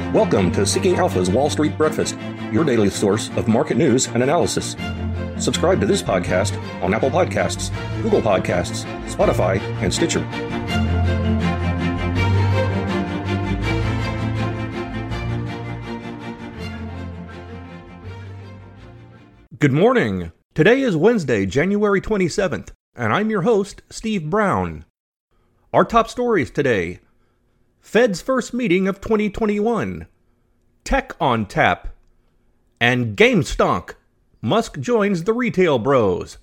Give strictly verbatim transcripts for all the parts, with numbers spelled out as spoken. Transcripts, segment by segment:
Welcome to Seeking Alpha's Wall Street Breakfast, your daily source of market news and analysis. Subscribe to this podcast on Apple Podcasts, Google Podcasts, Spotify, and Stitcher. Good morning. Today is Wednesday, January twenty-seventh, and I'm your host, Steve Brown. Our top stories today: Fed's first meeting of twenty twenty-one, Tech on tap, and GameStonk. Musk joins the retail bros.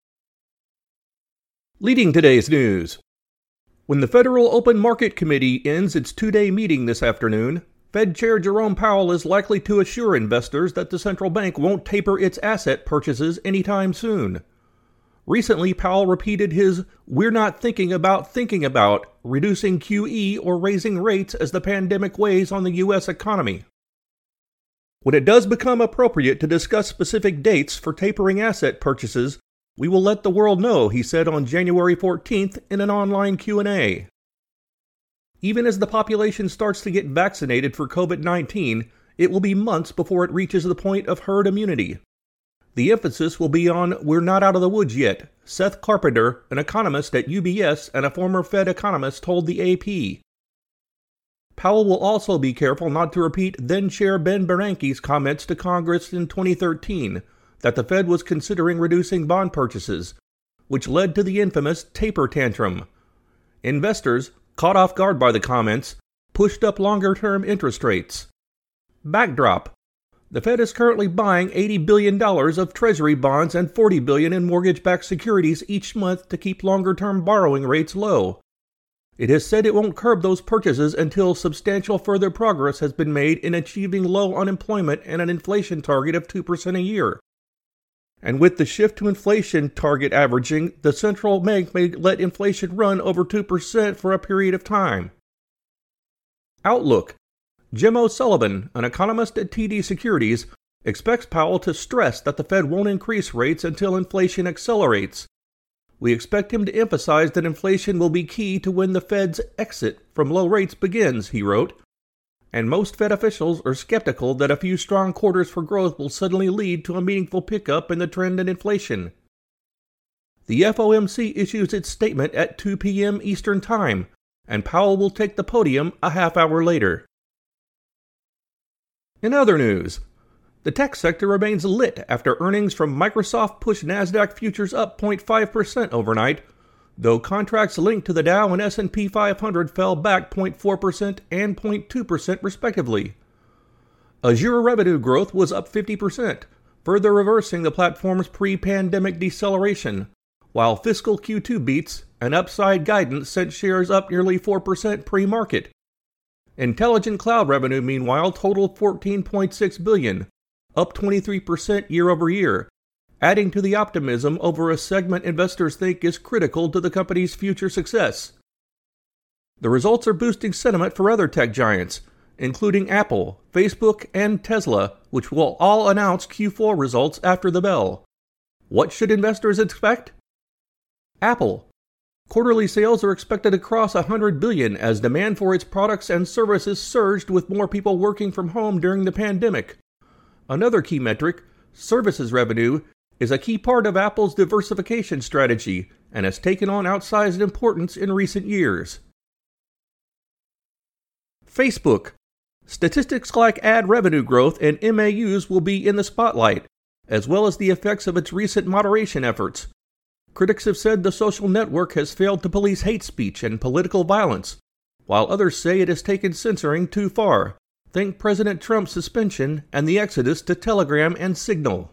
Leading today's news. When the Federal Open Market Committee ends its two-day meeting this afternoon, Fed Chair Jerome Powell is likely to assure investors that the central bank won't taper its asset purchases anytime soon. Recently, Powell repeated his "we're not thinking about thinking about" reducing Q E or raising rates as the pandemic weighs on the U S economy. When it does become appropriate to discuss specific dates for tapering asset purchases, we will let the world know, he said on January fourteenth in an online Q and A. Even as the population starts to get vaccinated for covid nineteen, it will be months before it reaches the point of herd immunity. The emphasis will be on "we're not out of the woods yet," Seth Carpenter, an economist at U B S and a former Fed economist, told the A P. Powell will also be careful not to repeat then-Chair Ben Bernanke's comments to Congress in twenty thirteen that the Fed was considering reducing bond purchases, which led to the infamous taper tantrum. Investors, caught off guard by the comments, pushed up longer-term interest rates. Backdrop: the Fed is currently buying eighty billion dollars of Treasury bonds and forty billion dollars in mortgage-backed securities each month to keep longer-term borrowing rates low. It has said it won't curb those purchases until substantial further progress has been made in achieving low unemployment and an inflation target of two percent a year. And with the shift to inflation target averaging, the central bank may let inflation run over two percent for a period of time. Outlook: Jim O'Sullivan, an economist at T D Securities, expects Powell to stress that the Fed won't increase rates until inflation accelerates. "We expect him to emphasize that inflation will be key to when the Fed's exit from low rates begins," he wrote. And most Fed officials are skeptical that a few strong quarters for growth will suddenly lead to a meaningful pickup in the trend in inflation. The F O M C issues its statement at two p.m. Eastern Time, and Powell will take the podium a half hour later. In other news, the tech sector remains lit after earnings from Microsoft pushed NASDAQ futures up zero point five percent overnight, though contracts linked to the Dow and S and P five hundred fell back zero point four percent and zero point two percent respectively. Azure revenue growth was up fifty percent, further reversing the platform's pre-pandemic deceleration, while fiscal Q two beats and upside guidance sent shares up nearly four percent pre-market. Intelligent Cloud revenue, meanwhile, totaled fourteen point six billion dollars, up twenty-three percent year over year, adding to the optimism over a segment investors think is critical to the company's future success. The results are boosting sentiment for other tech giants, including Apple, Facebook, and Tesla, which will all announce Q four results after the bell. What should investors expect? Apple. Quarterly sales are expected to cross one hundred billion dollars as demand for its products and services surged with more people working from home during the pandemic. Another key metric, services revenue, is a key part of Apple's diversification strategy and has taken on outsized importance in recent years. Facebook. Statistics like ad revenue growth and M A Us will be in the spotlight, as well as the effects of its recent moderation efforts. Critics have said the social network has failed to police hate speech and political violence, while others say it has taken censoring too far. Think President Trump's suspension and the exodus to Telegram and Signal.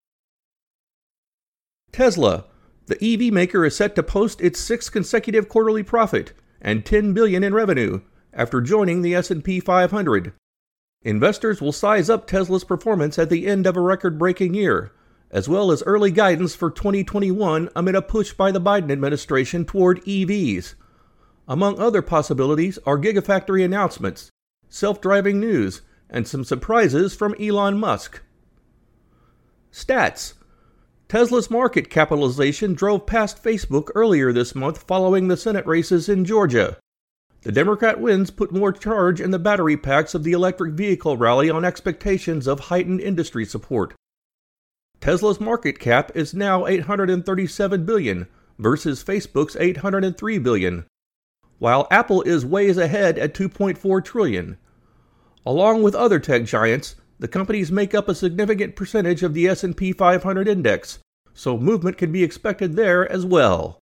Tesla. The E V maker is set to post its sixth consecutive quarterly profit and ten billion dollars in revenue after joining the S and P five hundred. Investors will size up Tesla's performance at the end of a record-breaking year, as well as early guidance for twenty twenty-one amid a push by the Biden administration toward E Vs. Among other possibilities are Gigafactory announcements, self-driving news, and some surprises from Elon Musk. Stats. Tesla's market capitalization drove past Facebook earlier this month following the Senate races in Georgia. The Democrat wins put more charge in the battery packs of the electric vehicle rally on expectations of heightened industry support. Tesla's market cap is now eight hundred thirty-seven billion dollars versus Facebook's eight hundred three billion dollars, while Apple is ways ahead at two point four trillion dollars. Along with other tech giants, the companies make up a significant percentage of the S and P five hundred index, so movement can be expected there as well.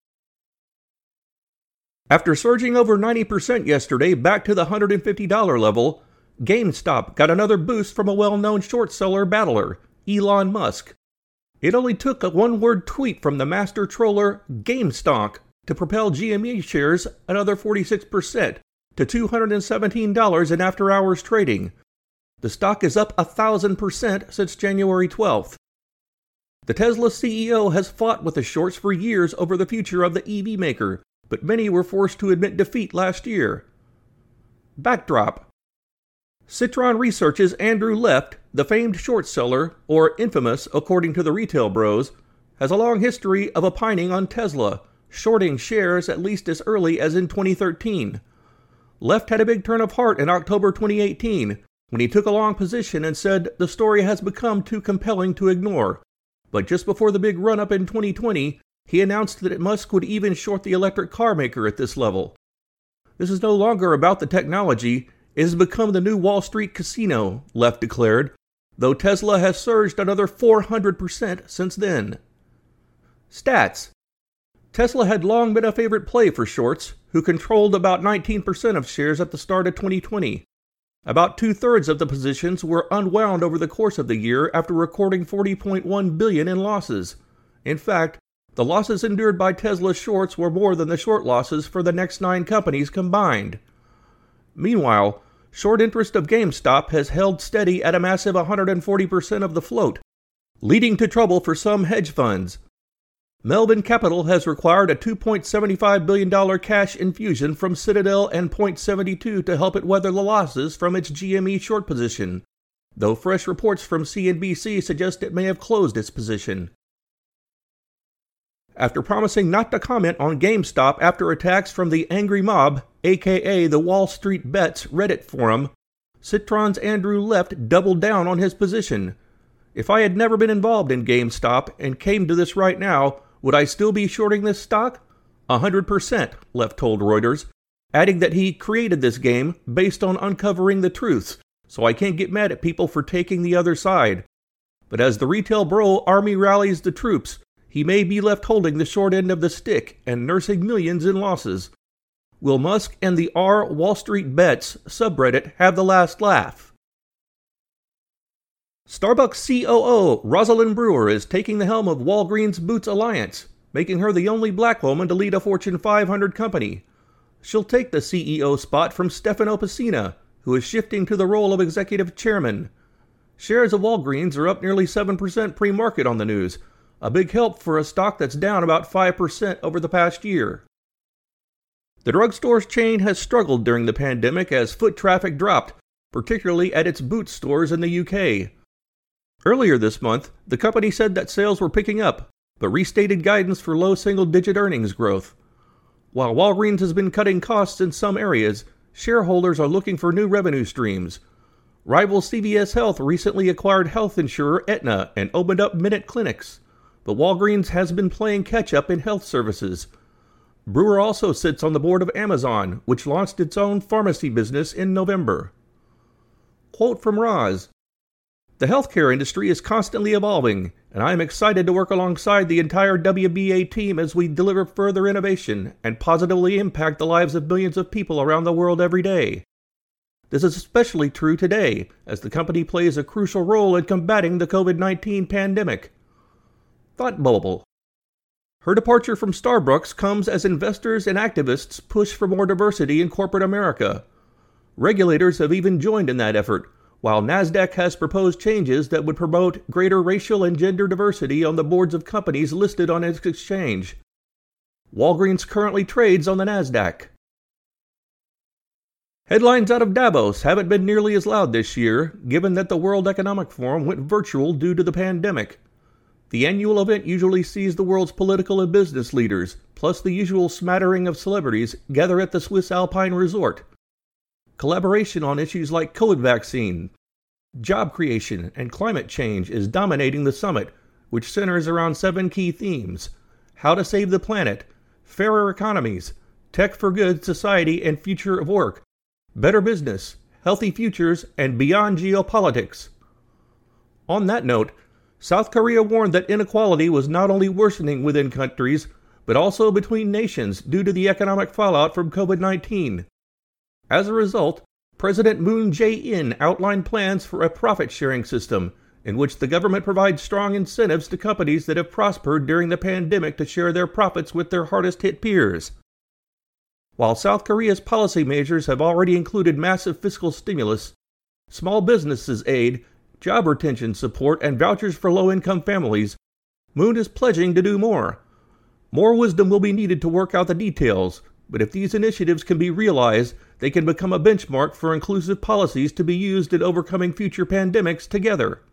After surging over ninety percent yesterday back to the one hundred fifty dollars level, GameStop got another boost from a well-known short seller battler, Elon Musk. It only took a one-word tweet from the master troller GameStonk to propel G M E shares another forty-six percent to two hundred seventeen dollars in after-hours trading. The stock is up one thousand percent since January twelfth. The Tesla C E O has fought with the shorts for years over the future of the E V maker, but many were forced to admit defeat last year. Backdrop: Citron Research's Andrew Left, the famed short seller, or infamous according to the retail bros, has a long history of opining on Tesla, shorting shares at least as early as in twenty thirteen. Left had a big turn of heart in October twenty eighteen, when he took a long position and said the story has become too compelling to ignore. But just before the big run-up in twenty twenty, he announced that Musk would even short the electric car maker at this level. This is no longer about the technology, it has become the new Wall Street casino, Left declared, though Tesla has surged another four hundred percent since then. Stats: Tesla had long been a favorite play for shorts, who controlled about nineteen percent of shares at the start of twenty twenty. About two-thirds of the positions were unwound over the course of the year after recording forty point one billion dollars in losses. In fact, the losses endured by Tesla shorts were more than the short losses for the next nine companies combined. Meanwhile, short interest of GameStop has held steady at a massive one hundred forty percent of the float, leading to trouble for some hedge funds. Melvin Capital has required a two point seven five billion dollars cash infusion from Citadel and Point seventy-two to help it weather the losses from its G M E short position, though fresh reports from C N B C suggest it may have closed its position. After promising not to comment on GameStop after attacks from the Angry Mob, aka the Wall Street Bets Reddit forum, Citron's Andrew Left doubled down on his position. If I had never been involved in GameStop and came to this right now, would I still be shorting this stock? A hundred percent, Left told Reuters, adding that he created this game based on uncovering the truths, so I can't get mad at people for taking the other side. But as the retail bro army rallies the troops, he may be left holding the short end of the stick and nursing millions in losses. Will Musk and the R Wall Street Bets subreddit have the last laugh? Starbucks C O O Rosalind Brewer is taking the helm of Walgreens Boots Alliance, making her the only black woman to lead a Fortune five hundred company. She'll take the C E O spot from Stefano Pessina, who is shifting to the role of executive chairman. Shares of Walgreens are up nearly seven percent pre-market on the news, a big help for a stock that's down about five percent over the past year. The drugstore's chain has struggled during the pandemic as foot traffic dropped, particularly at its Boots stores in the U K. Earlier this month, the company said that sales were picking up, but restated guidance for low single-digit earnings growth. While Walgreens has been cutting costs in some areas, shareholders are looking for new revenue streams. Rival C V S Health recently acquired health insurer Aetna and opened up Minute Clinics, but Walgreens has been playing catch-up in health services. Brewer also sits on the board of Amazon, which launched its own pharmacy business in November. Quote from Roz: "The healthcare industry is constantly evolving, and I am excited to work alongside the entire W B A team as we deliver further innovation and positively impact the lives of millions of people around the world every day. This is especially true today, as the company plays a crucial role in combating the covid nineteen pandemic." Thought bubble. Her departure from Starbucks comes as investors and activists push for more diversity in corporate America. Regulators have even joined in that effort, while NASDAQ has proposed changes that would promote greater racial and gender diversity on the boards of companies listed on its exchange. Walgreens currently trades on the NASDAQ. Headlines out of Davos haven't been nearly as loud this year, given that the World Economic Forum went virtual due to the pandemic. The annual event usually sees the world's political and business leaders, plus the usual smattering of celebrities, gather at the Swiss Alpine Resort. Collaboration on issues like COVID vaccine, job creation, and climate change is dominating the summit, which centers around seven key themes: how to save the planet, fairer economies, tech for good society and future of work, better business, healthy futures, and beyond geopolitics. On that note, South Korea warned that inequality was not only worsening within countries, but also between nations due to the economic fallout from COVID nineteen. As a result, President Moon Jae-in outlined plans for a profit-sharing system in which the government provides strong incentives to companies that have prospered during the pandemic to share their profits with their hardest-hit peers. While South Korea's policy measures have already included massive fiscal stimulus, small businesses aid, job retention support, and vouchers for low-income families, Moon is pledging to do more. More wisdom will be needed to work out the details, but if these initiatives can be realized, they can become a benchmark for inclusive policies to be used in overcoming future pandemics together.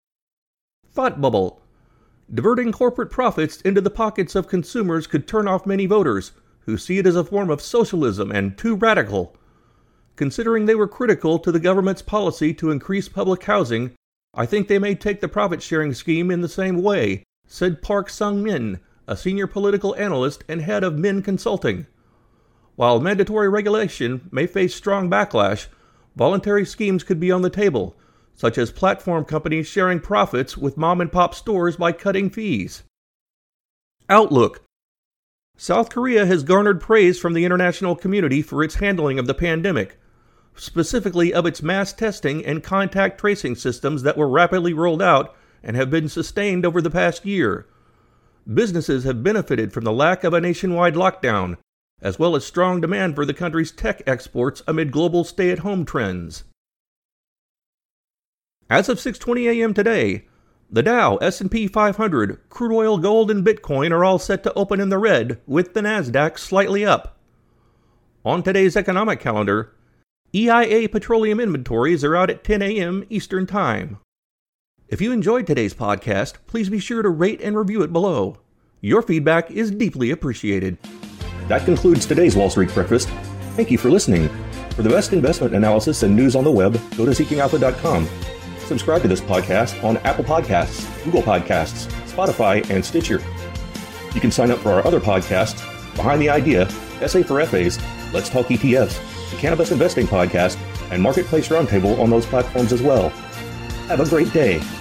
Thought bubble. Diverting corporate profits into the pockets of consumers could turn off many voters, who see it as a form of socialism and too radical. Considering they were critical to the government's policy to increase public housing, I think they may take the profit-sharing scheme in the same way, said Park Sung-min, a senior political analyst and head of Min Consulting. While mandatory regulation may face strong backlash, voluntary schemes could be on the table, such as platform companies sharing profits with mom-and-pop stores by cutting fees. Outlook. South Korea has garnered praise from the international community for its handling of the pandemic, specifically of its mass testing and contact tracing systems that were rapidly rolled out and have been sustained over the past year. Businesses have benefited from the lack of a nationwide lockdown, as well as strong demand for the country's tech exports amid global stay-at-home trends. As of six twenty a.m. today, the Dow, S and P five hundred, crude oil, gold, and Bitcoin are all set to open in the red, with the Nasdaq slightly up. On today's economic calendar, E I A petroleum inventories are out at ten a.m. Eastern Time. If you enjoyed today's podcast, please be sure to rate and review it below. Your feedback is deeply appreciated. That concludes today's Wall Street Breakfast. Thank you for listening. For the best investment analysis and news on the web, go to seeking alpha dot com. Subscribe to this podcast on Apple Podcasts, Google Podcasts, Spotify, and Stitcher. You can sign up for our other podcasts, Behind the Idea, S A for F As, Let's Talk E T Fs, the Cannabis Investing Podcast, and Marketplace Roundtable on those platforms as well. Have a great day.